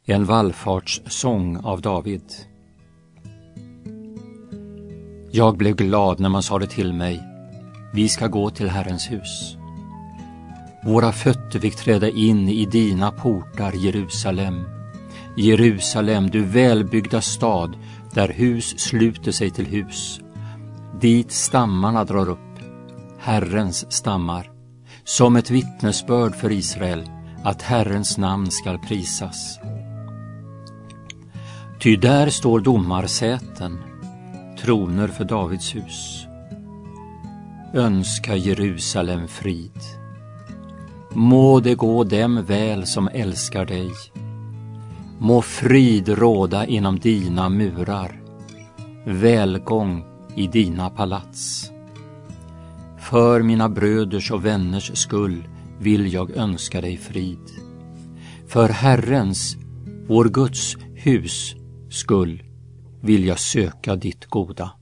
En vallfartssång av David. Jag blev glad när man sa det till mig: vi ska gå till Herrens hus. Våra fötter fick träda in i dina portar, Jerusalem. Jerusalem, du välbyggda stad, där hus sluter sig till hus. Dit stammarna drar upp, Herrens stammar, som ett vittnesbörd för Israel, att Herrens namn skall prisas. Ty där står domarsäten, troner för Davids hus. Önska Jerusalem frid. Må det gå dem väl som älskar dig. Må frid råda inom dina murar, välgång i dina palats. För mina bröders och vänners skull vill jag önska dig frid. För Herrens, vår Guds hus skull vill jag söka ditt goda.